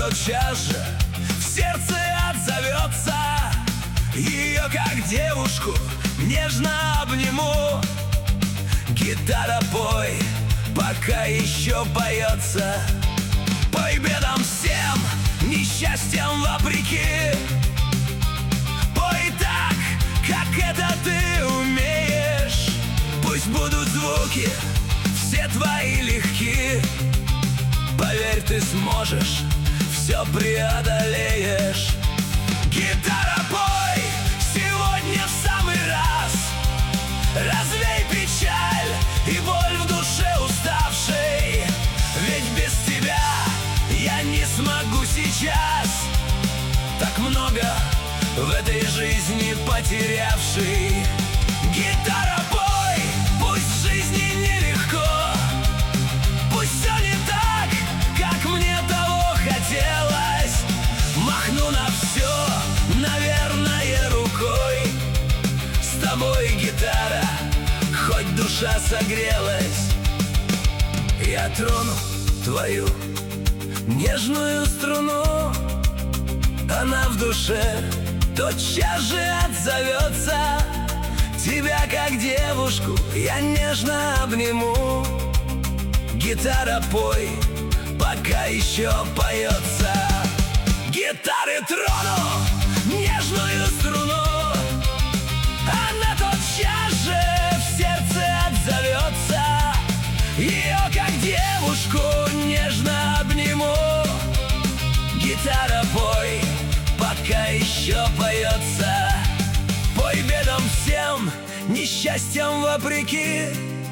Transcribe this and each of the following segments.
тотчас же в сердце отзовется. Ее как девушку нежно обниму. Гитара, пой, пока еще поется. Пой бедам всем, несчастьям вопреки. Пой так, как это ты умеешь. Пусть будут звуки все твои легки. Поверь, ты сможешь, все преодолеешь. Гитара, пой, сегодня в самый раз. Развей печаль и боль в душе уставшей. Ведь без тебя я не смогу сейчас. Так много в этой жизни потерявший. Гитара, пой, пусть в жизни нелегко. Пусть все не так, как мне того хотелось. Махну на все, наверное, рукой. С тобой, гитара, хоть душа согрелась. Я трону твою нежную струну. Она в душе тотчас же отзовется. Тебя как девушку я нежно обниму. Гитара, пой, пока еще поется. Гитары трону нежную струну. Она тотчас же в сердце отзовется. Ее как девушку нежно обниму. Гитара, пой, пока еще поется. Пой бедам всем, несчастьям вопреки.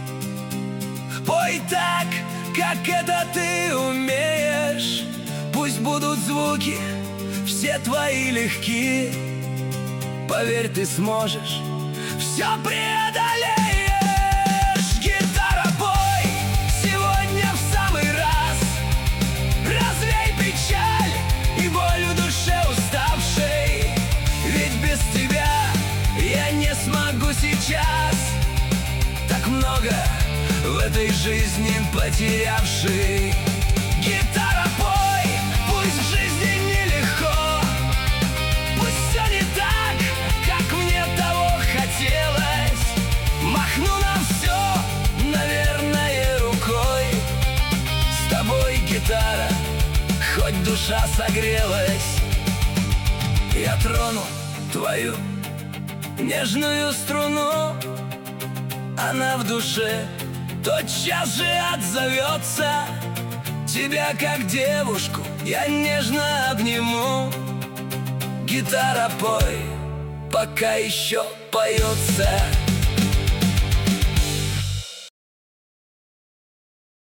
Пой так, как это ты умеешь. Пусть будут звуки все твои легки. Поверь, ты сможешь, все преодолеешь. Гитара, пой, сегодня в самый раз. Развей печаль и боль в душе уставшей. Ведь без тебя я не смогу сейчас. Так много в этой жизни потерявший. Гитара, пой, пусть в жизни нелегко. Пусть все не так, как мне того хотелось. Махну на все, наверное, рукой. С тобой, гитара, хоть душа согрелась. Я трону твою нежную струну. Она в душе тотчас же отзовется. Тебя как девушку я нежно обниму. Гитара, пой, пока еще поется.